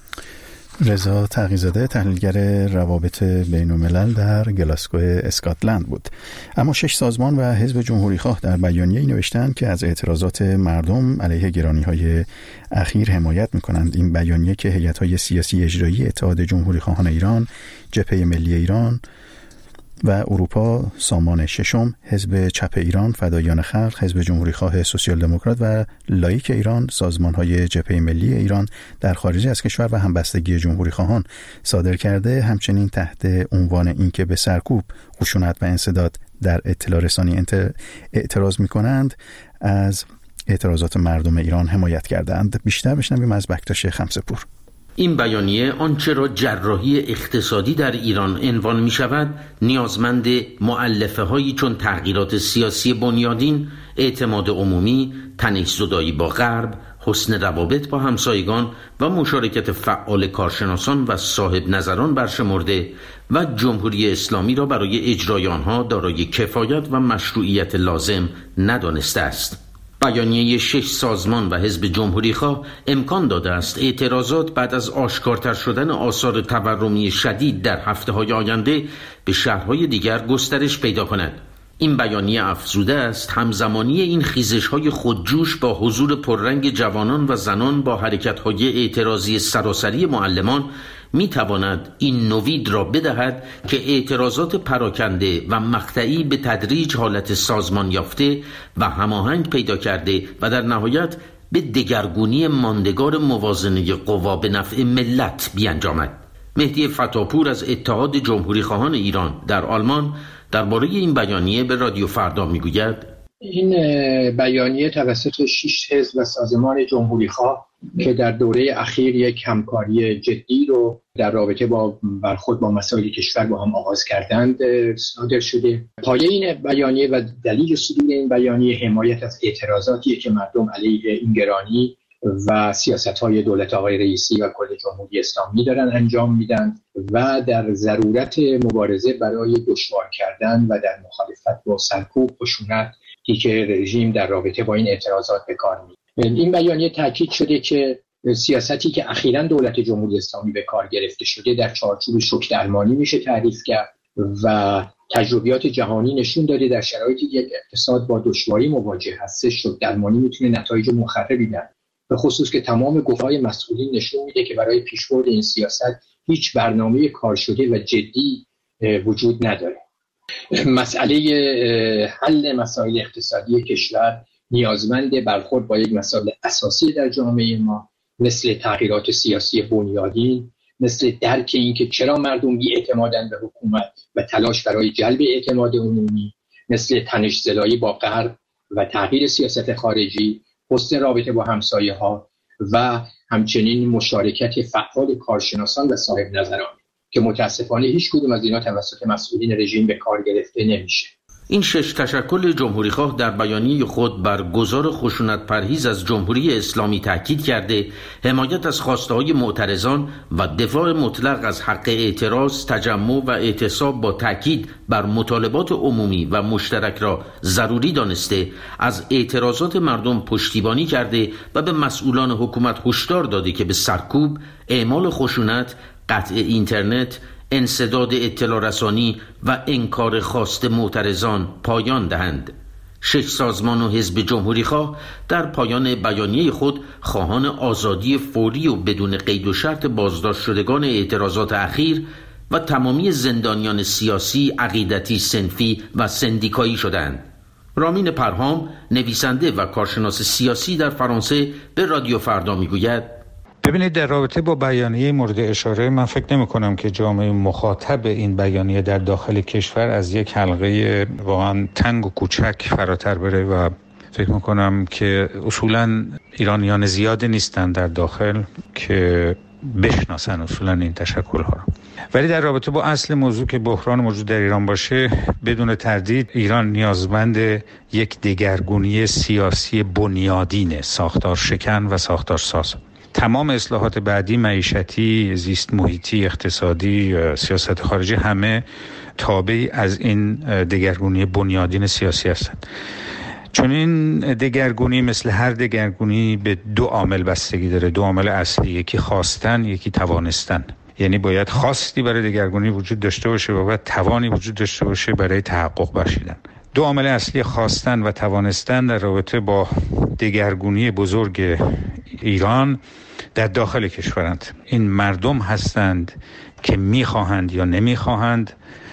رضا تقی‌زاده، تحلیلگر روابط بین‌الملل در گلاسگو اسکاتلند بود. اما 6 سازمان و حزب جمهوری‌خواه در بیانیه‌ای نوشتند که از اعتراضات مردم علیه گرانی‌های اخیر حمایت می‌کنند. این بیانیه که هیئت‌های سیاسی اجرایی اتحاد جمهوری‌خواهان ایران، جبهه ملی ایران و اروپا، سازمان ششم، حزب چپ ایران، فداییان خلق، حزب جمهوریخواه سوسیال دموکرات و لایک ایران، سازمان‌های جبهه ملی ایران در خارج از کشور و همبستگی جمهوریخواهان صادر کرده، همچنین تحت عنوان اینکه به سرکوب، خشونت و انسداد در اطلاع رسانی اعتراض می‌کنند، از اعتراضات مردم ایران حمایت کردند. بیشتر بشنویم از بکتاش خمسه‌پور. این بیانیه آنچه را جراحی اقتصادی در ایران عنوان می شود نیازمند مؤلفه هایی چون تغییرات سیاسی بنیادین، اعتماد عمومی، تنش‌زدایی با غرب، حسن روابط با همسایگان و مشارکت فعال کارشناسان و صاحب نظران برشمرده و جمهوری اسلامی را برای اجرای آنها دارای کفایت و مشروعیت لازم ندانسته است. بیانیه 6 سازمان و حزب جمهوریخواه امکان داده است اعتراضات بعد از آشکارتر شدن آثار تورمی شدید در هفته‌های آینده به شهرهای دیگر گسترش پیدا کند. این بیانیه افزوده است همزمانی این خیزش‌های خودجوش با حضور پررنگ جوانان و زنان با حرکت‌های اعتراضی سراسری معلمان می‌تواند این نوید را بدهد که اعتراضات پراکنده و مقطعی به تدریج حالت سازمان یافته و هماهنگ پیدا کرده و در نهایت به دگرگونی ماندگار موازنه قوا به نفع ملت بیانجامد. مهدی فتاپور از اتحاد جمهوری خواهان ایران در آلمان درباره این بیانیه به رادیو فردا میگوید: این بیانیه توسط 6 حزب و سازمان جمهوری خواه که در دوره اخیر یک همکاری جدی رو در رابطه با برخورد با مسائل کشور با هم آغاز کردند صادر شده. پایه این بیانیه و دلیل صدور این بیانیه حمایت از اعتراضاتیه که مردم علیه این گرانی و سیاست‌های دولت آقای رئیسی و کل جمهوری اسلامی دارن انجام میدن و در ضرورت مبارزه برای دشوار کردن و در مخالفت با سرکوب خشونت که رژیم در رابطه با این اعتراضات به کار می‌بره. این بیانیه تاکید شده که سیاستی که اخیراً دولت جمهوری اسلامی به کار گرفته شده در چارچوب شوک درمانی میشه تعریف کرد و تجربیات جهانی نشون داده در شرایطی که اقتصاد با دشواری مواجه هست شوک درمانی میتونه نتایج مخربی داره، به خصوص که تمام گفت‌های مسئولین نشون میده که برای پیشبرد این سیاست هیچ برنامه کار شده و جدی وجود نداره. مسئله حل مسائل اقتصادی کشور نیازمند برخورد با یک مسئله اساسی در جامعه ما، مثل تغییرات سیاسی بنیادین، مثل درک این که چرا مردم بی‌اعتمادند به حکومت و تلاش برای جلب اعتماد عمومی، مثل تنش‌زدایی با غرب و تغییر سیاست خارجی، حسن رابطه با همسایه‌ها و همچنین مشارکت فعال کارشناسان و صاحب نظران که متاسفانه هیچ کدوم از اینا توسط مسئولین رژیم به کار گرفته نمیشه. این 6 تشکل جمهوری خواه در بیانیه خود بر گذار خشونت پرهیز از جمهوری اسلامی تاکید کرده حمایت از خواسته‌های معترضان و دفاع مطلق از حق اعتراض، تجمع و اعتصاب با تاکید بر مطالبات عمومی و مشترک را ضروری دانسته از اعتراضات مردم پشتیبانی کرده و به مسئولان حکومت هشدار داده که به سرکوب، اعمال خشونت، قطع اینترنت، انسداد اطلاع رسانی و انکار خواست معترضان پایان دهند. 6 سازمان و حزب جمهوری خواه در پایان بیانیه خود خواهان آزادی فوری و بدون قید و شرط بازداشت شدگان اعتراضات اخیر و تمامی زندانیان سیاسی، عقیدتی، صنفی و سندیکایی شدند. رامین پرهام، نویسنده و کارشناس سیاسی در فرانسه، به رادیو فردا میگوید: ببینید، در رابطه با بیانیه مورد اشاره من فکر نمی کنم که جامعه مخاطب این بیانیه در داخل کشور از یک حلقه واقعا تنگ و کوچک فراتر بره و فکر می کنم که اصولا ایرانیان زیاده نیستن در داخل که بشناسن اصولا این تشکل‌ها رو. ولی در رابطه با اصل موضوع که بحران موجود در ایران باشه، بدون تردید ایران نیازمند یک دگرگونی سیاسی بنیادینه، ساختار شکن و ساختار ساز. تمام اصلاحات بعدی، معیشتی، زیست محیطی، اقتصادی، سیاست خارجی، همه تابعی از این دگرگونی بنیادین سیاسی هستند. چون این دگرگونی مثل هر دگرگونی به 2 عامل بستگی داره، 2 عامل اصلی، یکی خواستن، یکی توانستن. یعنی باید خواستی برای دگرگونی وجود داشته باشه و باید توانی وجود داشته باشه برای تحقق بخشیدن. 2 عامل اصلی خواستن و توانستن در رابطه با دگرگونی بزرگ ایران در داخل کشورند. این مردم هستند که میخواهند یا نمیخواهند،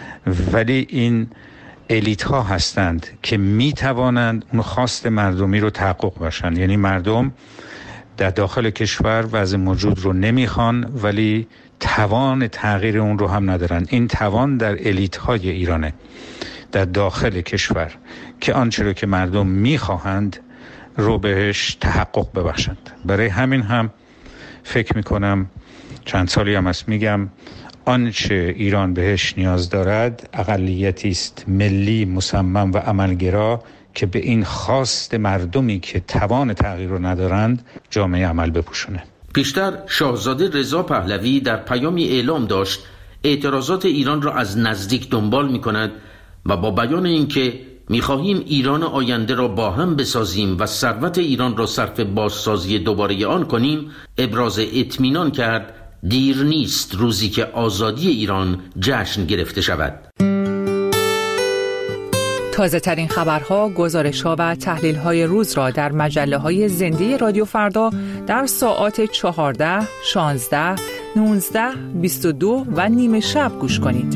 ولی این الیت ها هستند که میتوانند اون خواست مردمی رو تحقق بخشند. یعنی مردم در داخل کشور وضع موجود رو نمیخوان ولی توان تغییر اون رو هم ندارن. این توان در الیت های ایرانه در داخل کشور که آنچه رو که مردم میخواهند رو بهش تحقق ببخشند. برای همین هم فکر میکنم، چند سالی هم هست میگم، آنچه ایران بهش نیاز دارد اقلیتی است ملی، مصمم و عملگرا که به این خواست مردمی که توان تغییر رو ندارند جامعه عمل بپوشونه. پیشتر شاهزاده رضا پهلوی در پیامی اعلام داشت اعتراضات ایران را از نزدیک دنبال میکند و با بیان اینکه می‌خواهیم ایران آینده را با هم بسازیم و ثروت ایران را صرف بازسازی دوباره آن کنیم، ابراز اطمینان کرد دیر نیست روزی که آزادی ایران جشن گرفته شود. تازه ترین خبرها، گزارش‌ها و تحلیل‌های روز را در مجله‌های زنده رادیو فردا در ساعات 14، 16، 19، 22 و نیمه شب گوش کنید.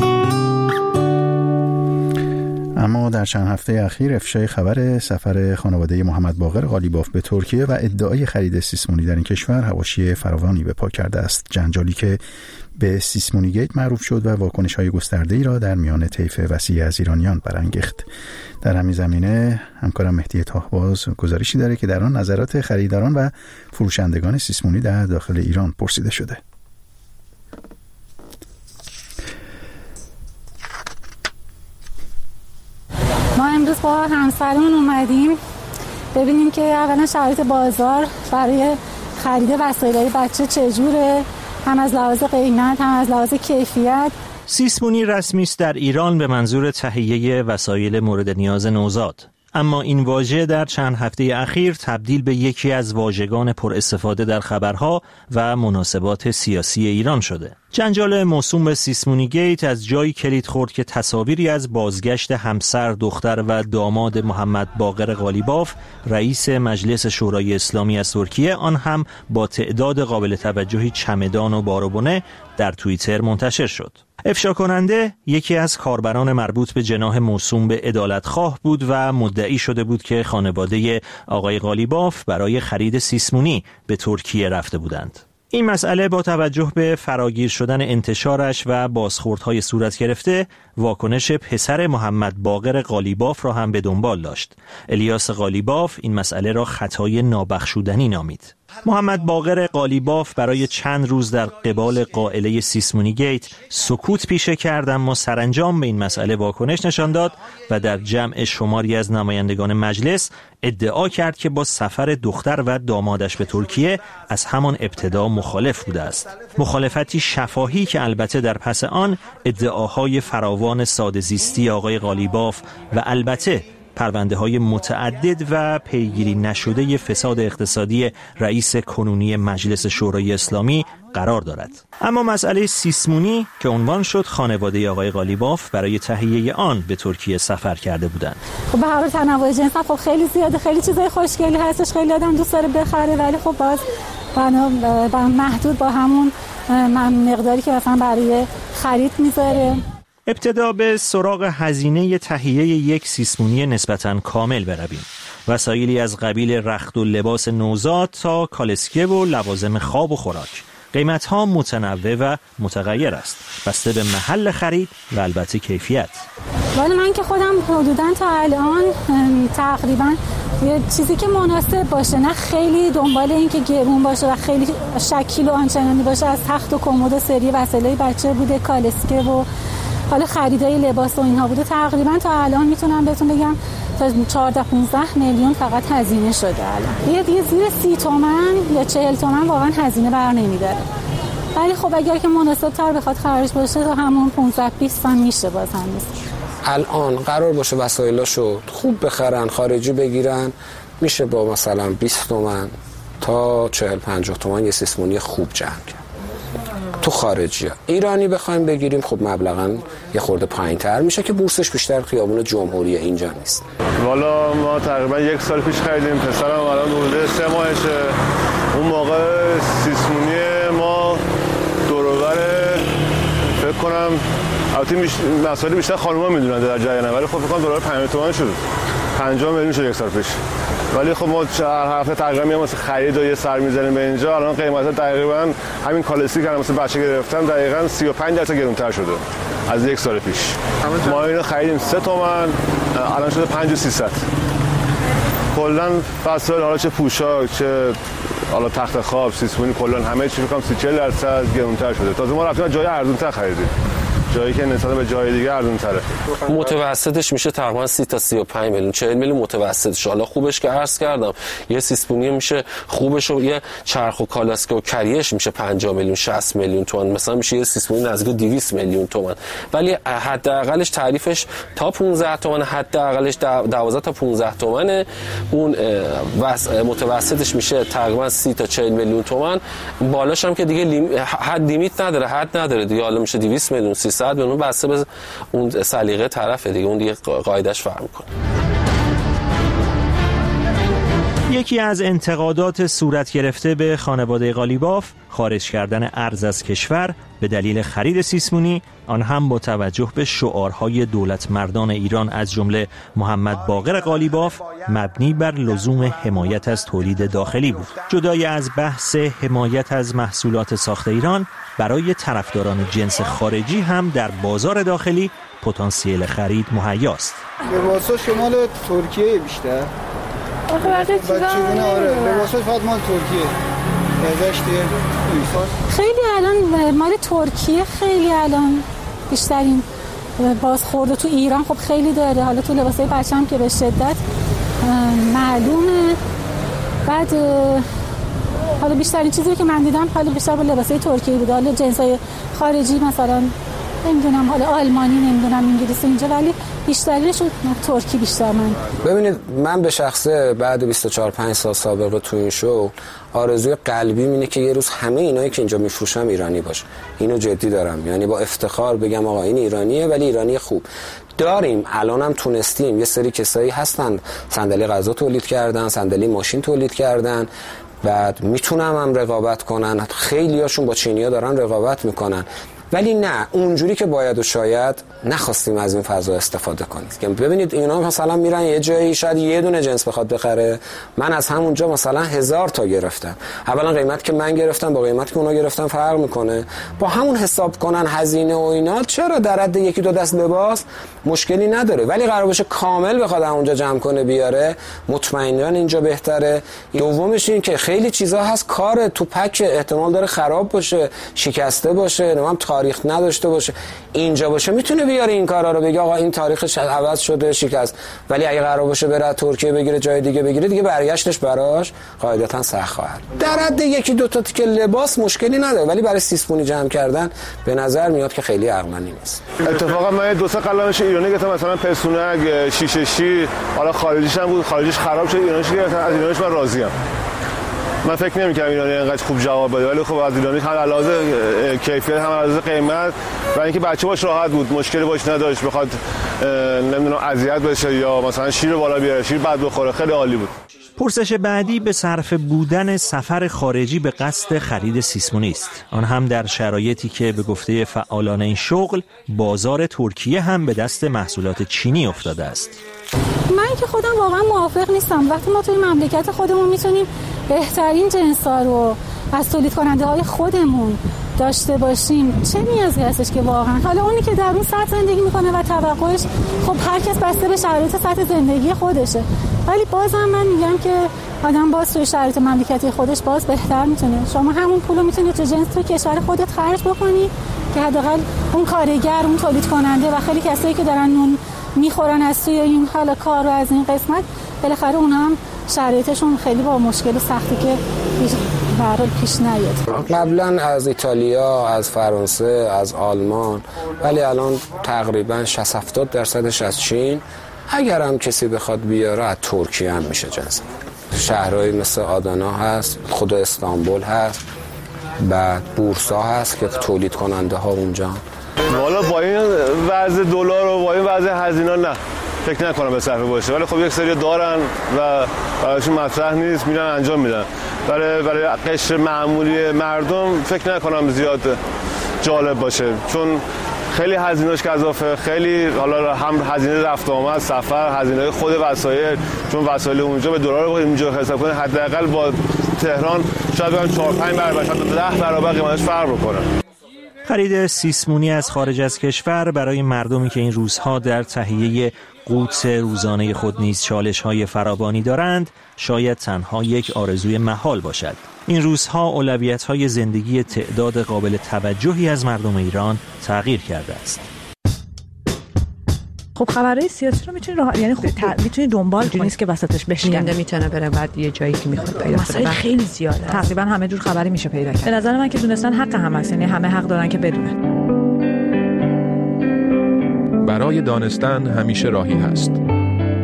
اما در چند هفته اخیر افشای خبر سفر خانواده محمد باقر قالیباف به ترکیه و ادعای خرید سیسمونی در این کشور حواشی فراوانی به پا کرده است. جنجالی که به سیسمونی گیت معروف شد و واکنش‌های گسترده‌ای را در میان طیف وسیع از ایرانیان برانگیخت. در همین زمینه همکارم مهدی طاهباز گزارشی داره که در آن نظرات خریداران و فروشندگان سیسمونی در داخل ایران پرسیده شده. ما امروز با همسرمون اومدیم ببینیم که اولا شرایط بازار برای خرید وسایل بچه چجوره، هم از لحاظ قیمت هم از لحاظ کیفیت. سیسمونی رسمی است در ایران به منظور تهیه وسایل مورد نیاز نوزاد. اما این واژه در چند هفته اخیر تبدیل به یکی از واژگان پر استفاده در خبرها و مناسبات سیاسی ایران شده. جنجال موسوم به سیسمونی گیت از جایی کلید خورد که تصاویری از بازگشت همسر، دختر و داماد محمد باقر قالیباف، رئیس مجلس شورای اسلامی از ترکیه، آن هم با تعداد قابل توجهی چمدان و باربونه، در توییتر منتشر شد. افشا کننده یکی از کاربران مربوط به جناح موسوم به عدالتخواه بود و مدعی شده بود که خانواده آقای قالیباف برای خرید سیسمونی به ترکیه رفته بودند. این مسئله با توجه به فراگیر شدن انتشارش و بازخوردهای صورت گرفته، واکنش پسر محمد باقر قالیباف را هم به دنبال داشت. الیاس قالیباف این مسئله را خطای نابخشودنی نامید. محمد باقر قالیباف برای چند روز در قبال قائله سیسمونی گیت سکوت پیشه کرد، اما سرانجام به این مسئله واکنش نشان داد و در جمع شماری از نمایندگان مجلس ادعا کرد که با سفر دختر و دامادش به ترکیه از همان ابتدا مخالف بوده است. مخالفتی شفاهی که البته در پس آن ادعاهای فراوان ساده‌زیستی آقای قالیباف و البته پرونده‌های متعدد و پیگیری نشده فساد اقتصادی رئیس کنونی مجلس شورای اسلامی قرار دارد. اما مسئله سیسمونی که عنوان شد، خانواده آقای قالیباف برای تهیه آن به ترکیه سفر کرده بودند. خب به هر حال تنوع جنس خب خیلی زیاده، خیلی چیزای خوشگلی هستش، خیلی آدم دوست داره بخره، ولی خب باز محدود با همون مقداری که مثلا برای خرید میذاره. ابتدا به سراغ هزینه تهیه یک سیسمونی نسبتاً کامل برویم. وسایلی از قبیل رخت و لباس نوزاد تا کالسکه و لوازم خواب و خوراک. قیمت‌ها متنوع و متغیر است، بسته به محل خرید و البته کیفیت. ولی من که خودم حدوداً تا الان تقریباً یه چیزی که مناسب باشه، نه خیلی دنبال این که گرون باشه و خیلی شکیل و آنچنانی باشه، از تخت و کمد و سری وسایل بچه بوده، کالسکه و حالا خریدای لباس و اینها بوده. تقریبا تا الان میتونم بهتون بگم تا 14-15 میلیون فقط هزینه شده. الان یه زیر 30 تومن یا 40 تومن واقعا هزینه بر نمیداره، ولی خب اگر که مناسب تر بخواد خرج باشه تا همون 15-20 هم میشه. باز هم نیست. الان قرار باشه وسایلاشو خوب بخرن، خارجی بگیرن، میشه با مثلا 20 تومن تا 40-50 تومن یه سیسمونی خوب جمع کرد. تو خارجی ها. ایرانی بخوایم بگیریم خب مبلغاً یه خورده پایین‌تر میشه که بورسش بیشتر خیابون جمهوریه، اینجا نیست. والا ما تقریبا 1 سال پیش خریدیم، پسرم الان حدود 3 ماهشه. اون موقع سیسمونی ما دور و بر فکر کنم البته مسائل بیشتر خانوما میدونن در جریانه، ولی خب فکر کنم دلار 5 تومن شد. 50 میلیون شد 1 سال پیش. ولی خب ما هر هفته تقریبا میام واسه خرید و یه سر می‌زنیم به اینجا. الان قیمتا تقریبا همین کالسکه که واسه بچه گرفتم دقیقاً 35% گرونتر شده از 1 سال پیش. ما اینو خریدیم 3 تومن، الان شده 5300. کلا فصل حالا چه پوشاک چه حالا تخت خواب سیسمونی کلا همه چی فکر کنم 30-40% گرونتر شده. تازه ما رفتیم جای ارزان‌تر خریدیم، جایی که نسبت به جای دیگه ارزان تره. متوسطش میشه تقریبا 30 تا 35 میلیون، 40 میلیون متوسطش. حالا خوبش که عرض کردم یه سیسمونی میشه خوبش و یه چرخ و کالاسکه و کریش میشه 50 میلیون 60 میلیون تومان، مثلا میشه یه سیسمونی نزدیک 200 میلیون تومان. ولی حداقلش تعریفش تا 15 تومان، حداقلش 12 تا 15 تومانه. اون متوسطش میشه تقریبا 30 تا 40 میلیون تومان. بالاش هم که دیگه حد لیمیت نداره، حد نداره دیگه. حالا میشه 200 میلیون 300 100 میلیون بسته به اون سلیقه طرف دیگه، اون دیگه قاعدش فرق میکنه. یکی از انتقادات صورت گرفته به خانواده قالیباف خارج کردن ارز از کشور به دلیل خرید سیسمونی، آن هم با توجه به شعارهای دولت مردان ایران از جمله محمد باقر قالیباف مبنی بر لزوم حمایت از تولید داخلی بود. جدای از بحث حمایت از محصولات ساخت ایران، برای طرفداران جنس خارجی هم در بازار داخلی پتانسیل خرید مهیاست. لباسا شمال ترکیه بیشتر. لباسا فقط مال ترکیه. خیلی الان مال ترکیه خیلی الان بیشترین بازخورده تو ایران خب خیلی داره. حالا تو لباسای بچه‌ام که به شدت معلومه. بعد حالا بیشترین چیزی که من دیدم حالا بیشتر با لباسای ترکیه بود. حالا جنسای خارجی مثلا نمیدونم، حالا آلمانی، نمیدونم انگلیسی اینجا، ولی بیشترینش ترکی بیشتر. من ببینید، من به شخصه بعد 24-5 سال سابقه تو این شو آرزوی قلبی اینه که یه روز همه اینایی که اینجا میفروشم ایرانی باشه. اینو جدی دارم، یعنی با افتخار بگم آقا این ایرانیه، ولی ایرانی خوب. داریم الانم تونستیم، یه سری کسایی هستن صندلی غذا تولید کردن، صندلی ماشین تولید کردن، بعد میتونم هم رقابت کنن. خیلی هاشون با چینی‌ها دارن رقابت میکنن، ولی نه اونجوری که باید و شاید نخواستیم از این فضا استفاده کنیم. که ببینید اینا مثلا میرن یه جایی شاید یه دونه جنس بخواد بخره، من از همونجا مثلا 1000 تا گرفتم. اولا قیمت که من گرفتم با قیمت که اونا گرفتن فرق میکنه. با همون حساب کنن هزینه و اینا، چرا در حد یکی دو دست لباس مشکلی نداره، ولی قرار باشه کامل بخواد اونجا جمع کنه بیاره، مطمئناً اینجا بهتره. دومش این که خیلی چیزا هست کار تو پک احتمال داره خراب باشه، شکسته باشه، نمیدونم تاریخ نداشته باشه. اینجا باشه میتونه بیاره این کارا رو، بگه آقا این تاریخش عوض شده، شکست. ولی اگه قرار باشه بره ترکیه بگیره، جای دیگه بگیره، دیگه برگشتش براش قاعدتا سخت خواهد. در حد یکی دو تا تیکه لباس مشکلی نداره، ولی برای سیسپونی جمع کردن به نظر میاد که خیلی عقلانی نیست. اتفاقا من دو سه قلمش ایرانی گرفتم، مثلا پسونک، شیشه‌شی، حالا خارجیش هم بود، خارجیش خراب شد، ایرانیش گرفتم. از ایرانیش من راضیم. من فکر نمی‌کنم ایرانی اینقدر خوب جواب بده، ولی خب از ایرانی هم علاوه کیفیت هم علاوه قیمت و اینکه بچه باش راحت بود، مشکلی باش نداشت بخواد نمیدونم اذیت بشه یا مثلا شیر بالا بیاره، شیر بد بخوره، خیلی عالی بود. پرسش بعدی به صرفه بودن سفر خارجی به قصد خرید سیسمونی است، آن هم در شرایطی که به گفته فعالان این شغل بازار ترکیه هم به دست محصولات چینی افتاده است. من که خودم واقعا موافق نیستم. وقتی ما توی مملکت خودمون میتونیم بهترین جنسا رو از تولید کننده های خودمون داشته باشیم، چه نیازی هستش که واقعا حالا اونی که در اون سطح زندگی میکنه و توقعش خب هر کس بسته به شرایط سطح زندگی خودشه، ولی بازم من میگم که آدم باز توی شرایط مملکتی خودش باز بهتر میتونه. شما همون پولو میتونید تو جنس تو کشور خودت خرج بکنی که حداقل اون کارگر، اون تولید کننده و خیلی کسایی که دارن نون میخورن از توی این حالا کار و از این قسمت، بالاخره اونا هم شرایطشون خیلی با مشکل و سختی که برای پیش نیاد. قبلا از ایتالیا، از فرانسه، از آلمان، ولی الان تقریبا 60-70% از چین. اگر هم کسی بخواد بیاره از ترکیه هم میشه جنس. شهرهایی مثل آدانا هست، خود استانبول هست، بعد بورسا هست که تولید کننده ها اونجا. والا با این وضع دلار و با این وضع هزینه نه فکر نکنم به صرفه باشه، ولی خب یک سری دارن و برایشون مطرح نیست، میرن انجام میدن. برای قشر معمولی مردم فکر نکنم زیاد جالب باشه، چون خیلی هزینه‌اش گزافه، خیلی حالا هم هزینه رفت آمد، سفر، هزینه خود وسایل، چون وسایل اونجا به دلار اینجا حساب کنه حداقل با تهران شاید بگم 4-5 برابر، شاید 10 برابر قیمتش فرق بکنه. خرید سیسمونی از خارج از کشور برای مردمی که این روزها در تهیه قوت روزانه خود نیز چالش‌های فراوانی دارند شاید تنها یک آرزوی محال باشد. این روزها اولویت‌های زندگی تعداد قابل توجهی از مردم ایران تغییر کرده است. خب خبرهای سیاسی رو میتونی یعنی میتونی دنبال کنی، نیست که وسطش بشکنه، میتونه بره بعد یه جایی که میخواد پیدا کنه. مسائل خیلی زیاده، تقریبا همه جور خبری میشه پیدا کرد. به نظر من که دونستن حق همه است، یعنی همه حق دارن که بدونن. برای دانستن همیشه راهی هست.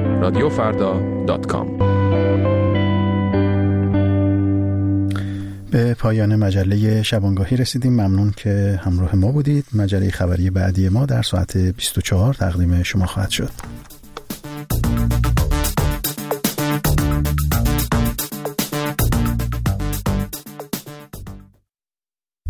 رادیوفردا.com به پایان مجله شبانگاهی رسیدیم. ممنون که همراه ما بودید. مجله خبری بعدی ما در ساعت 24 تقدیم شما خواهد شد.